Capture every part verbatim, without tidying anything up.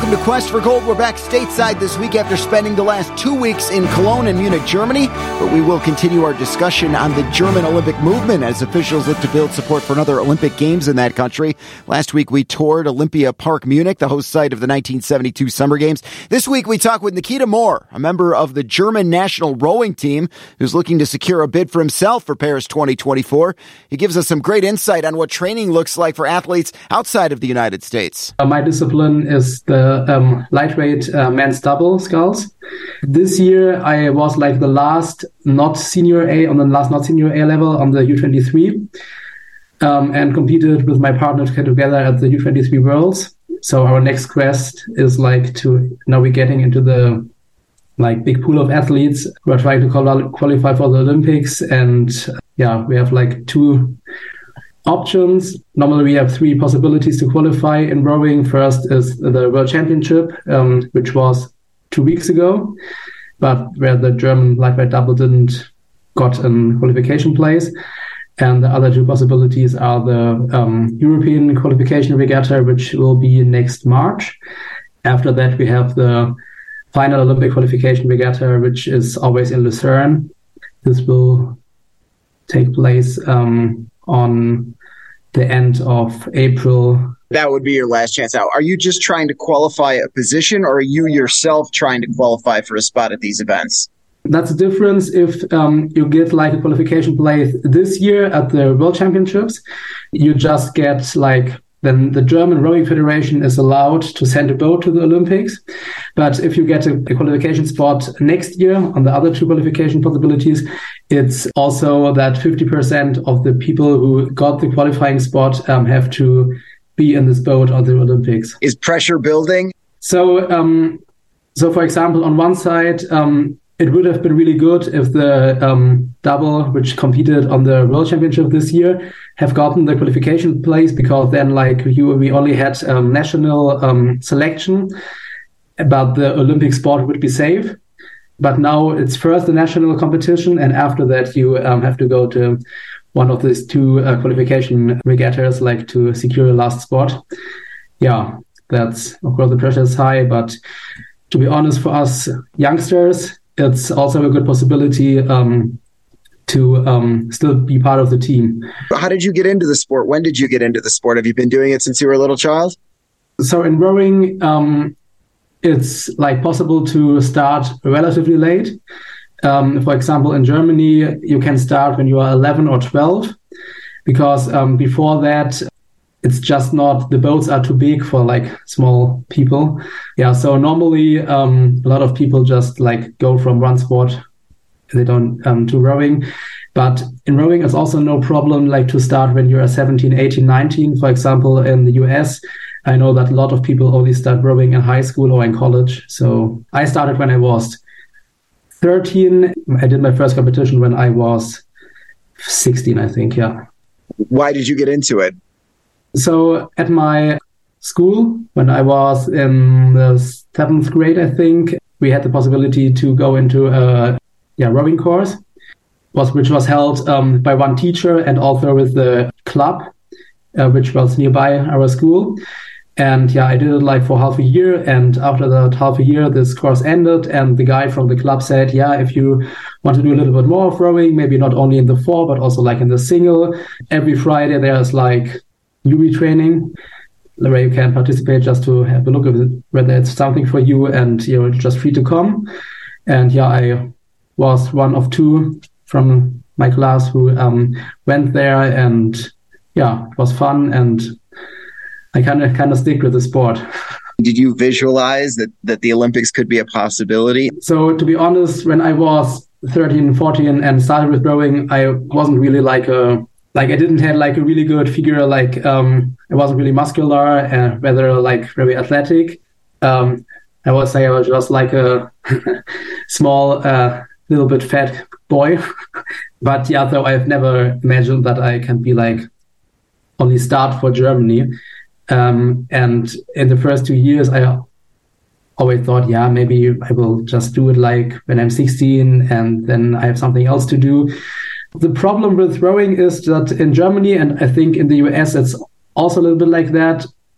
Welcome to Quest for Gold. We're back stateside this week after spending the last two weeks in Cologne and Munich, Germany. But we will continue our discussion on the German Olympic movement as officials look to build support for another Olympic Games in that country. Last week we toured Olympia Park, Munich, the host site of the nineteen seventy-two Summer Games. This week we talk with Nikita Moore, a member of the German national rowing team who's looking to secure a bid for himself for Paris twenty twenty-four. He gives us some great insight on what training looks like for athletes outside of the United States. Uh, my discipline is the um, lightweight uh, men's double sculls. This year I was like the last not senior A on the last not senior A level on the U twenty-three um, and competed with my partner together at the U twenty-three Worlds. So our next quest is like to now we're getting into the like big pool of athletes who are trying to qual- qualify for the Olympics. And yeah, we have like two options. Normally we have three possibilities to qualify in rowing. First is the World Championship, um, which was two weeks ago, but where the German lightweight double didn't got a qualification place. And the other two possibilities are the um, European qualification regatta, which will be next March. After that, we have the final Olympic qualification regatta, which is always in Lucerne. This will take place um, on the end of April. That would be your last chance out. Are you just trying to qualify a position, or are you yourself trying to qualify for a spot at these events? That's the difference. If um, you get like a qualification place this year at the World Championships, you just get like, then the German Rowing Federation is allowed to send a boat to the Olympics. But if you get a, a qualification spot next year on the other two qualification possibilities, it's also that fifty percent of the people who got the qualifying spot um, have to be in this boat on the Olympics. Is pressure building? So, um, so for example, on one side, um, it would have been really good if the um, double, which competed on the World Championship this year, have gotten the qualification place, because then, like you, we only had um, national um, selection, but the Olympic sport would be safe. But now it's first the national competition, and after that you um, have to go to one of these two uh, qualification regattas, like to secure a last spot. Yeah, that's, of course, the pressure is high, but to be honest, for us youngsters, it's also a good possibility um, to um, still be part of the team. How did you get into the sport? When did you get into the sport? Have you been doing it since you were a little child? So in rowing, um, it's like possible to start relatively late. Um, for example, in Germany, you can start when you are eleven or twelve, because um, before that, it's just not, the boats are too big for like small people. Yeah, so normally um, a lot of people just like go from one sport, they don't um, do rowing. But in rowing, it's also no problem like to start when you're seventeen, eighteen, nineteen. For example, in the U S, I know that a lot of people only start rowing in high school or in college. So I started when I was thirteen. I did my first competition when I was sixteen, I think, yeah. Why did you get into it? So at my school, when I was in the seventh grade, I think, we had the possibility to go into a yeah, rowing course, was which was held um, by one teacher and also with the club, uh, which was nearby our school. And yeah, I did it like for half a year. And after that half a year, this course ended. And the guy from the club said, yeah, if you want to do a little bit more of rowing, maybe not only in the four, but also like in the single, every Friday there's like newbie training where you can participate just to have a look at it, whether it's something for you, and you're just free to come. And yeah, I was one of two from my class who um, went there, and yeah, it was fun, and I kind of kind of stick with the sport. Did you visualize that, that the Olympics could be a possibility? So to be honest, when I was thirteen, fourteen and started with rowing, I wasn't really like a Like I didn't have like a really good figure, like um, I wasn't really muscular and rather like very athletic. Um, I would say I was just like a small, uh, little bit fat boy. But yeah, though I've never imagined that I can be like only start for Germany. Um, and in the first two years, I always thought, yeah, maybe I will just do it like when I'm sixteen and then I have something else to do. The problem with rowing is that in Germany, and I think in the U S, it's also a little bit like that,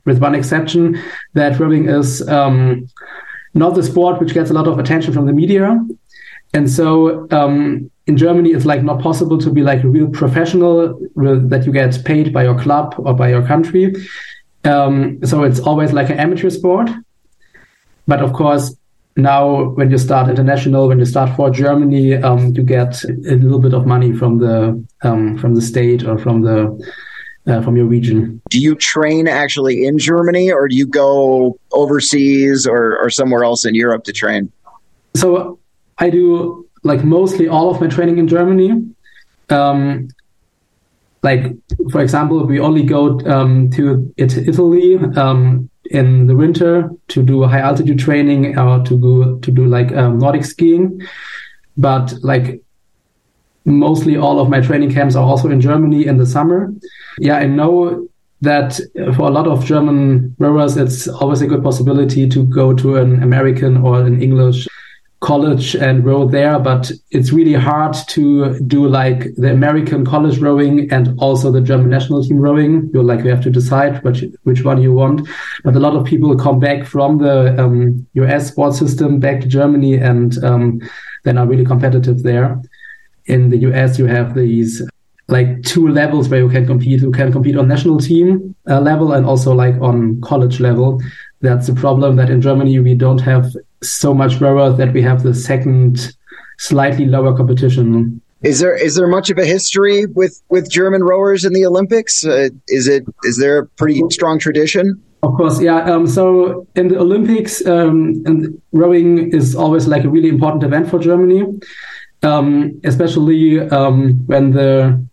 with one exception, that rowing is um, not the sport which gets a lot of attention from the media. And so um, in Germany, it's like not possible to be like a real professional, that you get paid by your club or by your country. Um, so it's always like an amateur sport. But of course, now when you start international, when you start for Germany, um, you get a little bit of money from the um, from the state or from the uh, from your region. Do you train actually in Germany, or do you go overseas or, or somewhere else in Europe to train? So I do like mostly all of my training in Germany. Um, like for example, we only go um, to it- Italy. Um, in the winter to do high altitude training or to go to do like um, Nordic skiing. But like mostly all of my training camps are also in Germany in the summer. Yeah, I know that for a lot of German rowers, it's always a good possibility to go to an American or an English college and row there, but it's really hard to do like the American college rowing and also the German national team rowing. You're like, you have to decide which which one you want. But a lot of people come back from the um, U S sports system back to Germany, and um, then are really competitive there. In the U S, you have these like two levels where you can compete. You can compete on national team uh, level and also like on college level. That's the problem, that in Germany we don't have so much rowers, that we have the second slightly lower competition. Is there is there much of a history with, with German rowers in the Olympics? Uh, is it is there a pretty strong tradition? Of course, yeah. Um, so in the Olympics, um, and rowing is always like a really important event for Germany, um, especially um, when the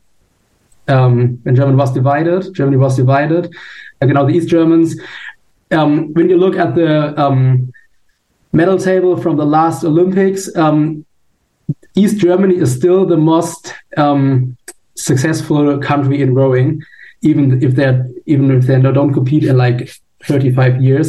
um, when Germany was divided. Germany was divided. Like, you know, the East Germans. Um, when you look at the um, medal table from the last Olympics, um, East Germany is still the most um, successful country in rowing, even if they're even if they don't compete in like thirty-five years.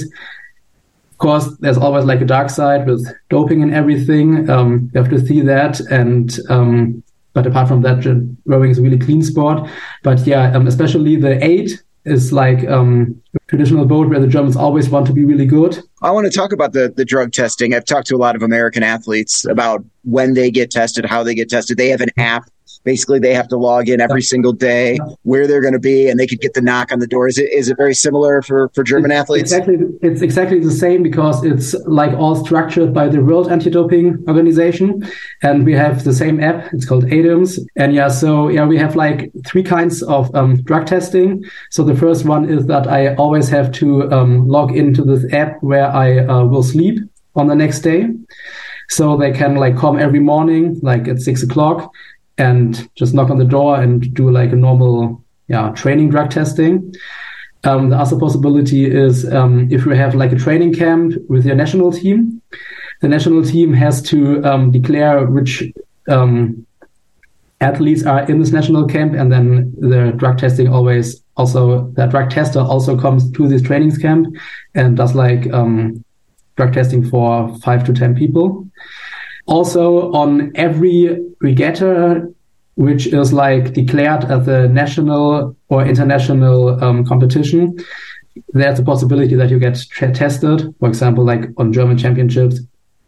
Of course, there's always like a dark side with doping and everything. Um, you have to see that, and um, but apart from that, rowing is a really clean sport. But yeah, um, especially the eight is like um, a traditional boat where the Germans always want to be really good. I want to talk about the, the drug testing. I've talked to a lot of American athletes about when they get tested, how they get tested. They have an app. Basically, they have to log in every single day where they're going to be, and they could get the knock on the door. Is it is it very similar for, for German it's athletes? Exactly, it's exactly the same, because it's like all structured by the World Anti-Doping Organization, and we have the same app. It's called A D A M S, and yeah, so yeah, we have like three kinds of um, drug testing. So the first one is that I always have to um, log into this app where I uh, will sleep on the next day, so they can like come every morning, like at six o'clock. And just knock on the door and do like a normal, yeah, training drug testing. Um, the other possibility is um, if you have like a training camp with your national team, the national team has to um, declare which um, athletes are in this national camp, and then the drug testing always also the drug tester also comes to this training camp and does like um, drug testing for five to ten people. Also, on every regatta, which is like declared as a national or international um, competition, there's a possibility that you get tra- tested. For example, like on German championships,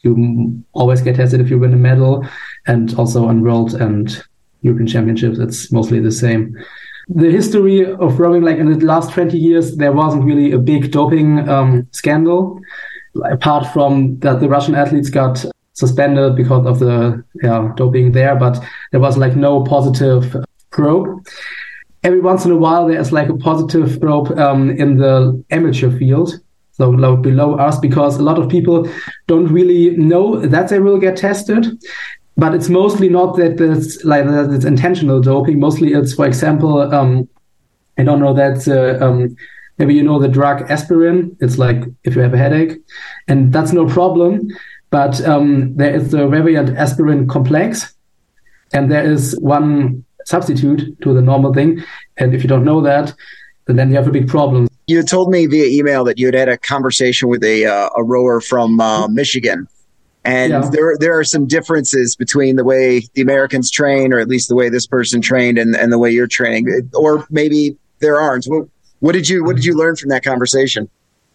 you always get tested if you win a medal, and also on world and European championships, it's mostly the same. The history of rowing, like in the last twenty years, there wasn't really a big doping um, scandal, apart from that the Russian athletes got suspended because of the yeah, doping there, but there was like no positive probe. Every once in a while, there's like a positive probe um, in the amateur field, so low, below us, because a lot of people don't really know that they will get tested. But it's mostly not that it's like that it's intentional doping. Mostly it's, for example, um, I don't know, that's uh, um, maybe you know the drug aspirin. It's like if you have a headache, and that's no problem. But um, there is the variant aspirin complex, and there is one substitute to the normal thing. And if you don't know that, then you have a big problem. You had told me via email that you had had a conversation with a uh, a rower from uh, Michigan. And yeah. there there are some differences between the way the Americans train, or at least the way this person trained, and, and the way you're training. Or maybe there aren't. What, What did you What did you learn from that conversation?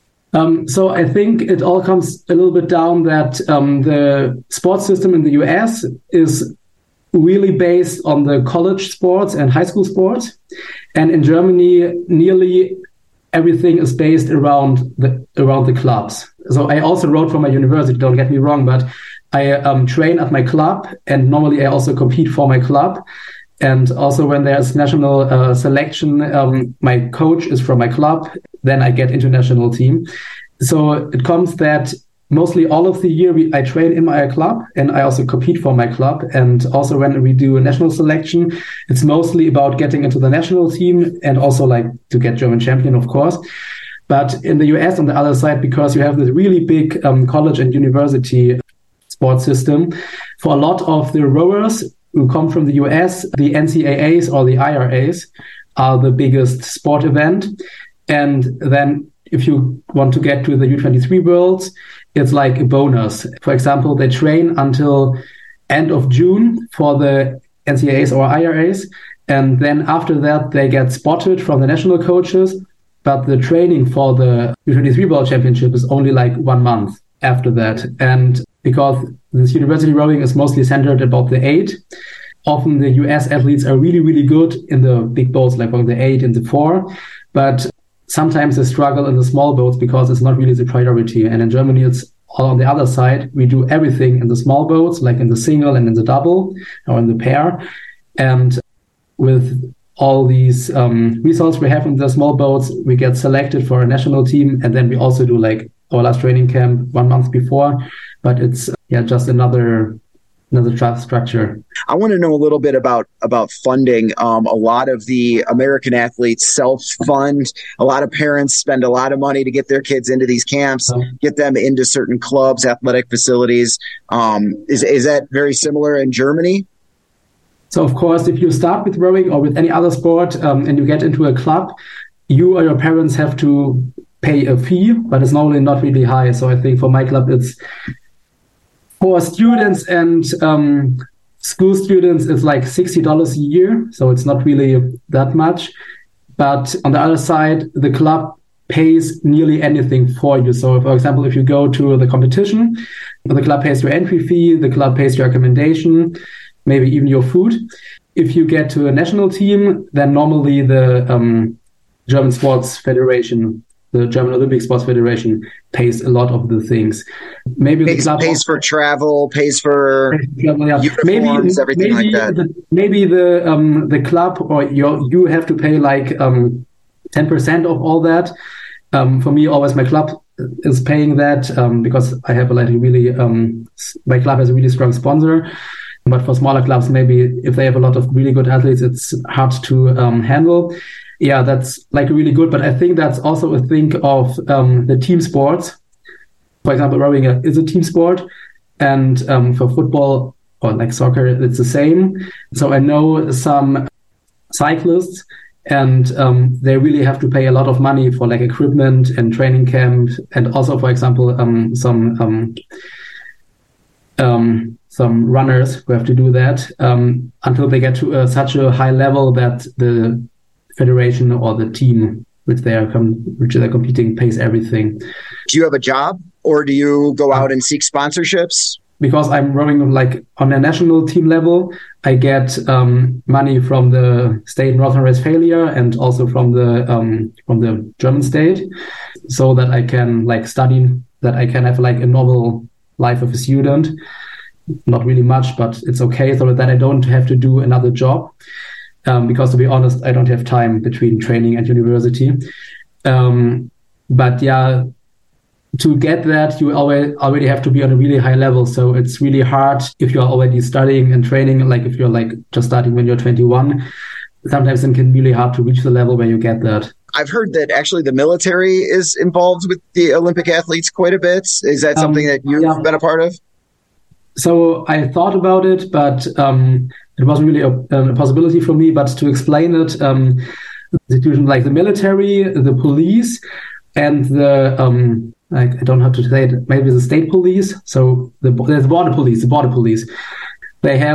Um, so I think it all comes a little bit down that um, the sports system in the U S is really based on the college sports and high school sports. And in Germany, nearly everything is based around the around the clubs. So I also wrote for my university, don't get me wrong, but I um, train at my club, and normally I also compete for my club. And also when there's national uh, selection, um, my coach is from my club, then I get into national team. So it comes that mostly all of the year we, I train in my club, and I also compete for my club. And also when we do a national selection, it's mostly about getting into the national team and also like to get German champion, of course. But in the U S on the other side, because you have this really big um, college and university sports system, for a lot of the rowers who come from the U S, the N C A As or the I R As are the biggest sport event. And then if you want to get to the U twenty-three Worlds, it's like a bonus. For example, they train until end of June for the N C A As or I R As. And then after that, they get spotted from the national coaches. But the training for the U twenty-three World Championship is only like one month after that. And because this university rowing is mostly centered about the eight, often the U S athletes are really, really good in the big boats, like on the eight and the four. But sometimes they struggle in the small boats because it's not really the priority. And in Germany, it's all on the other side. We do everything in the small boats, like in the single and in the double or in the pair. And with all these um, results we have in the small boats, we get selected for a national team. And then we also do like our last training camp one month before. But it's yeah, just another another trust structure. I want to know a little bit about about funding. Um, a lot of the American athletes self-fund. A lot of parents spend a lot of money to get their kids into these camps, oh. get them into certain clubs, athletic facilities. Um, is is that very similar in Germany? So, of course, if you start with rowing or with any other sport um, and you get into a club, you or your parents have to pay a fee, but it's normally not really high. So I think for my club, it's for students and um, school students, it's like sixty dollars a year. So it's not really that much. But on the other side, the club pays nearly anything for you. So, for example, if you go to the competition, the club pays your entry fee, the club pays your accommodation, maybe even your food. If you get to a national team, then normally the um, German Sports Federation, the German Olympic Sports Federation, pays a lot of the things. Maybe pays, the club pays for travel, pays for travel, yeah. uniforms, maybe, everything maybe like that. The, maybe the um, the club or your, you have to pay like um, ten percent of all that. Um, for me, always my club is paying that um, because I have like a really um, my club has a really strong sponsor. But for smaller clubs, maybe if they have a lot of really good athletes, it's hard to um, handle. Yeah, that's like really good. But I think that's also a thing of um, the team sports. For example, rowing is a team sport. And um, for football or like soccer, it's the same. So I know some cyclists and um, they really have to pay a lot of money for like equipment and training camp. And also, for example, um, some... Um, um, some runners who have to do that um, until they get to uh, such a high level that the federation or the team which they are com- which they're competing pays everything. Do you have a job or do you go out and seek sponsorships? Because I'm rowing like on a national team level, I get um, money from the state North Rhine-Westphalia and also from the um, from the German state, so that I can like study, that I can have like a normal life of a student. Not really much, but it's okay, so that I don't have to do another job. Um, because to be honest, I don't have time between training and university. Um, but yeah, to get that, you always already have to be on a really high level. So it's really hard if you're already studying and training, like if you're like just starting when you're twenty-one. Sometimes it can be really hard to reach the level where you get that. I've heard that actually the military is involved with the Olympic athletes quite a bit. Is that something um, that you've yeah. been a part of? So I thought about it, but um, it wasn't really a, a possibility for me. But to explain it, um, like the military, the police, and the um, I, I don't know how to say it. Maybe the state police. So the there's border police, the border police. They have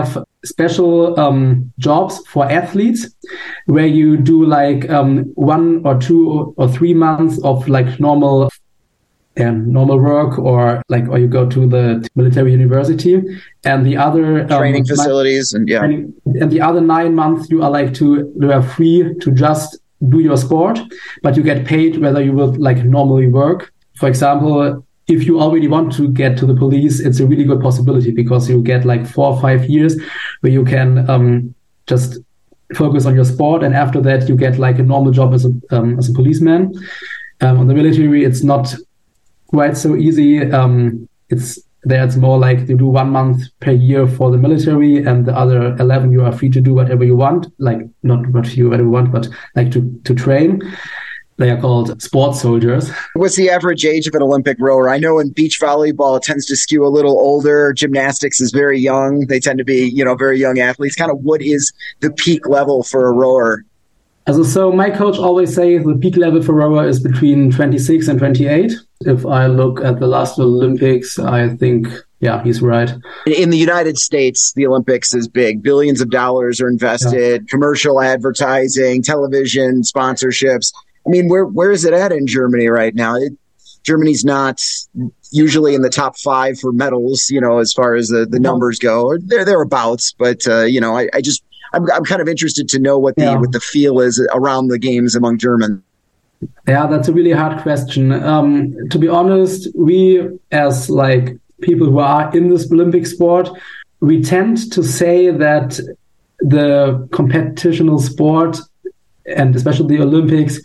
special um, jobs for athletes where you do like um, one or two or three months of like normal Yeah, normal work, or like, or you go to the military university, and the other um, training facilities, and yeah, training, and the other nine months you are like to you are free to just do your sport, but you get paid whether you will like normally work. For example, if you already want to get to the police, it's a really good possibility because you get like four or five years where you can um, just focus on your sport, and after that you get like a normal job as a um, as a policeman. Um, on the military, it's not quite so easy. Um, it's there. It's more like you do one month per year for the military, and the other eleven you are free to do whatever you want. Like not what you whatever you want, but like to to train. They are called sports soldiers. What's the average age of an Olympic rower? I know in beach volleyball it tends to skew a little older. Gymnastics is very young. They tend to be, you know, very young athletes. Kind of what is the peak level for a rower? Also, so my coach always say the peak level for rower is between twenty-six and twenty-eight. If I look at the last Olympics, I think, yeah, he's right. In the United States, the Olympics is big. Billions of dollars are invested, yeah. Commercial advertising, television, sponsorships. I mean, where where is it at in Germany right now? It, Germany's not usually in the top five for medals, you know, as far as the, the numbers go. They're thereabouts, but, uh, you know, I, I just, I'm I'm kind of interested to know what the yeah. what the feel is around the games among Germans. Yeah, that's a really hard question. Um, to be honest, we as like people who are in this Olympic sport, we tend to say that the competitional sport, and especially the Olympics,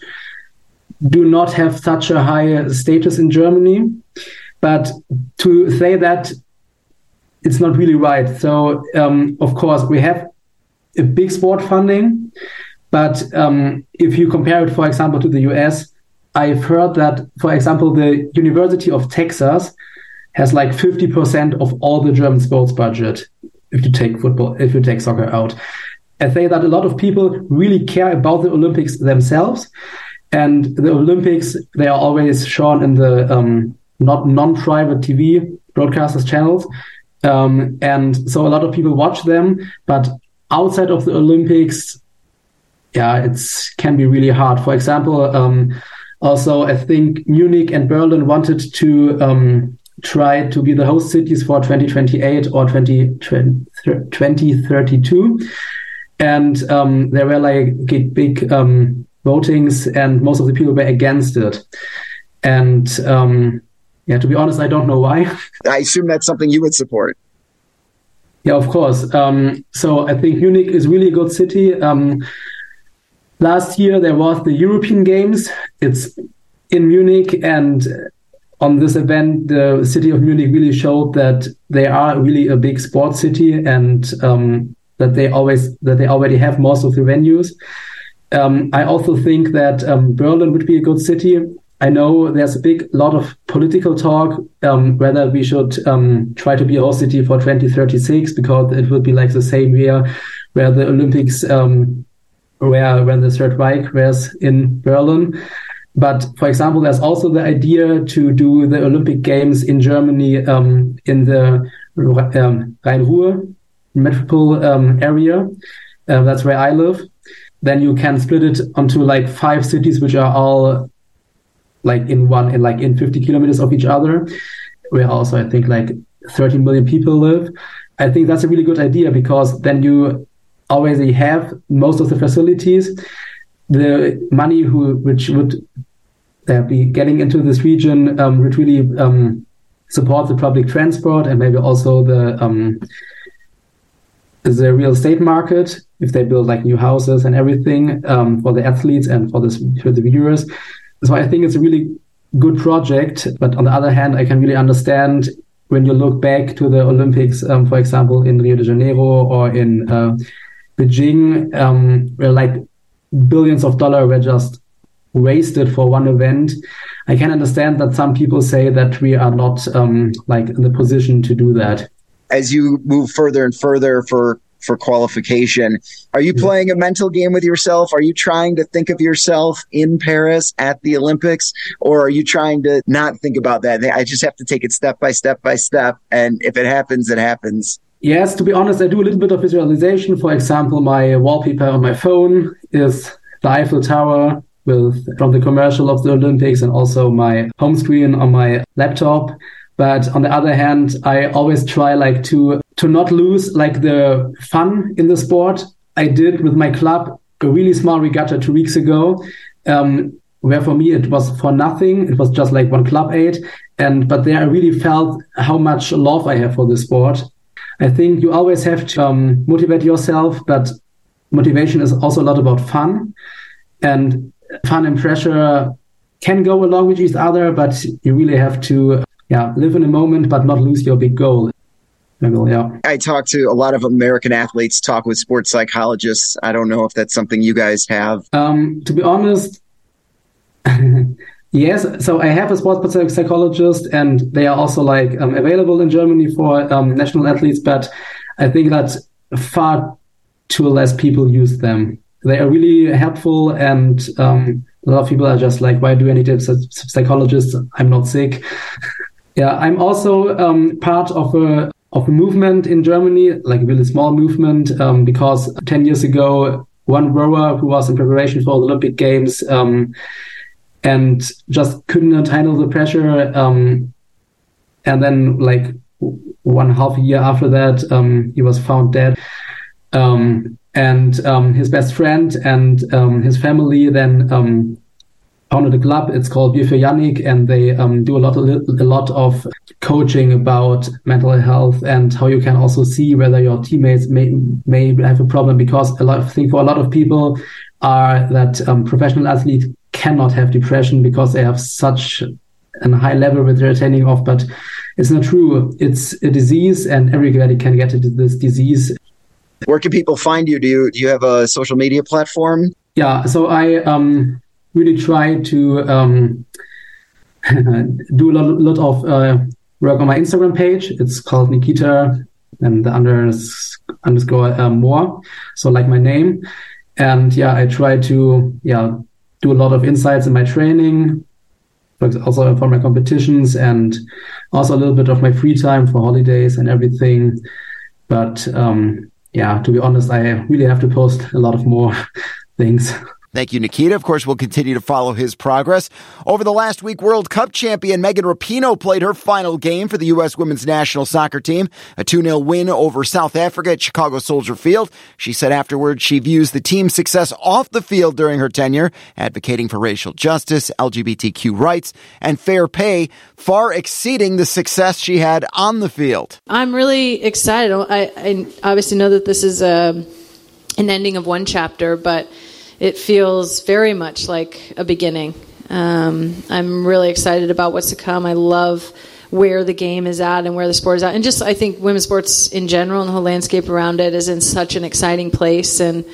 do not have such a high status in Germany. But to say that, it's not really right. So, um, of course, we have a big sport funding, but um, if you compare it, for example, to the U S, I've heard that, for example, the University of Texas has like fifty percent of all the German sports budget, if you take football, if you take soccer out. I say that a lot of people really care about the Olympics themselves, and the Olympics, they are always shown in the um, not non-private T V broadcasters channels, um, and so a lot of people watch them, but outside of the Olympics, yeah, it's can be really hard. For example, um, also I think Munich and Berlin wanted to um, try to be the host cities for twenty twenty-eight or twenty thirty-two, and um, there were like big um, votings, and most of the people were against it. And um, yeah, to be honest, I don't know why. I assume that's something you would support. Yeah, of course. Um, so I think Munich is really a good city. Um, last year there was the European Games. It's in Munich, and on this event, the city of Munich really showed that they are really a big sports city, and um, that they always that they already have most of the venues. Um, I also think that um, Berlin would be a good city. I know there's a big lot of political talk um, whether we should um, try to be a host city for twenty thirty-six, because it would be like the same year where the Olympics, um, where when the Third Reich was in Berlin. But for example, there's also the idea to do the Olympic Games in Germany um, in the um, Rhein-Ruhr metropole um, area. Uh, that's where I live. Then you can split it onto like five cities, which are all like in one, in like in fifty kilometers of each other, where also I think like thirty million people live. I think that's a really good idea, because then you already have most of the facilities. The money who which would uh, be getting into this region um, would really um, support the public transport, and maybe also the um, the real estate market, if they build like new houses and everything um, for the athletes and for, this, for the viewers. So I think it's a really good project. But on the other hand, I can really understand when you look back to the Olympics, um, for example, in Rio de Janeiro or in uh, Beijing, um, where like billions of dollars were just wasted for one event. I can understand that some people say that we are not um, like in the position to do that. As you move further and further for for qualification, are you playing a mental game with yourself? Are you trying to think of yourself in Paris at the Olympics, or are you trying to not think about that? I just have to take it step by step by step, and if it happens, it happens. Yes, to be honest, I do a little bit of visualization. For example, my wallpaper on my phone is the Eiffel Tower with from the commercial of the Olympics, and also my home screen on my laptop. But on the other hand, I always try like to to not lose like the fun in the sport. I did with my club a really small regatta two weeks ago, um, where for me it was for nothing. It was just like one club aid, and but there I really felt how much love I have for the sport. I think you always have to um, motivate yourself, but motivation is also a lot about fun, and fun and pressure can go along with each other, but you really have to yeah, live in a moment, but not lose your big goal. Yeah. I talk to a lot of American athletes, talk with sports psychologists. I don't know if that's something you guys have. Um, to be honest, yes. So I have a sports psychologist, and they are also like um, available in Germany for um, national athletes. But I think that far too less people use them. They are really helpful, and um, a lot of people are just like, "Why do I need a psychologist? I'm not sick." Yeah, I'm also um, part of a of a movement in Germany, like a really small movement, um, because ten years ago, one rower who was in preparation for the Olympic Games um, and just could not handle the pressure. Um, and then like one half a year after that, um, he was found dead. Um, and um, his best friend and um, his family then um, founded a club. It's called Bier für Yannick, and they um, do a lot, of, a lot of coaching about mental health and how you can also see whether your teammates may may have a problem. Because a lot of thing for a lot of people are that um, professional athletes cannot have depression because they have such a high level with their training off. But it's not true. It's a disease, and everybody can get this disease. Where can people find you? Do you do you have a social media platform? Yeah, so I um. really try to um, do a lot, lot of uh, work on my Instagram page. It's called Nikita and the under, underscore uh, more. So like my name. And yeah, I try to yeah do a lot of insights in my training, also for my competitions, and also a little bit of my free time for holidays and everything. But um, yeah, to be honest, I really have to post a lot of more things. Thank you, Nikita. Of course, we'll continue to follow his progress. Over the last week, World Cup champion Megan Rapinoe played her final game for the U S women's national soccer team, a two nil win over South Africa at Chicago Soldier Field. She said afterwards she views the team's success off the field during her tenure, advocating for racial justice, L G B T Q rights, and fair pay, far exceeding the success she had on the field. I'm really excited. I, I obviously know that this is a, an ending of one chapter, but it feels very much like a beginning. Um, I'm really excited about what's to come. I love where the game is at and where the sport is at. And just, I think women's sports in general and the whole landscape around it is in such an exciting place. And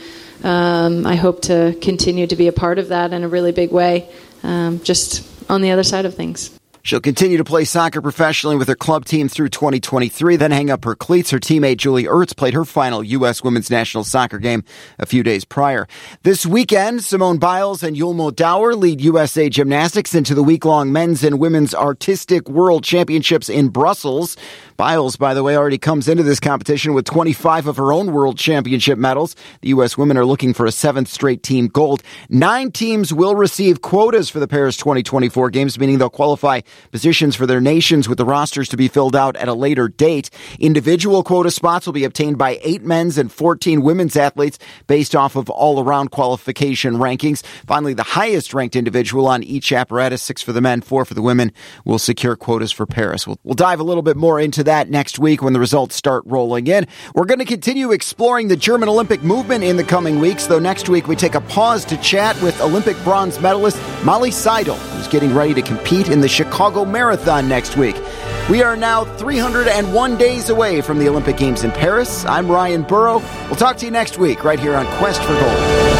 um, I hope to continue to be a part of that in a really big way, um, just on the other side of things. She'll continue to play soccer professionally with her club team through twenty twenty-three, then hang up her cleats. Her teammate Julie Ertz played her final U S women's national soccer game a few days prior. This weekend, Simone Biles and Yulmo Dower lead U S A Gymnastics into the week-long men's and women's artistic world championships in Brussels. Biles, by the way, already comes into this competition with twenty-five of her own world championship medals. The U S women are looking for a seventh straight team gold. Nine teams will receive quotas for the Paris twenty twenty-four games, meaning they'll qualify positions for their nations with the rosters to be filled out at a later date. Individual quota spots will be obtained by eight men's and fourteen women's athletes based off of all-around qualification rankings. Finally, the highest-ranked individual on each apparatus, six for the men, four for the women, will secure quotas for Paris. We'll, we'll dive a little bit more into that next week when the results start rolling in. We're going to continue exploring the German Olympic movement in the coming weeks, though next week we take a pause to chat with Olympic bronze medalist Molly Seidel, who's getting ready to compete in the Chicago Marathon next week. We are now three hundred one days away from the Olympic Games in Paris. I'm Ryan Burrow. We'll talk to you next week right here on Quest for Gold.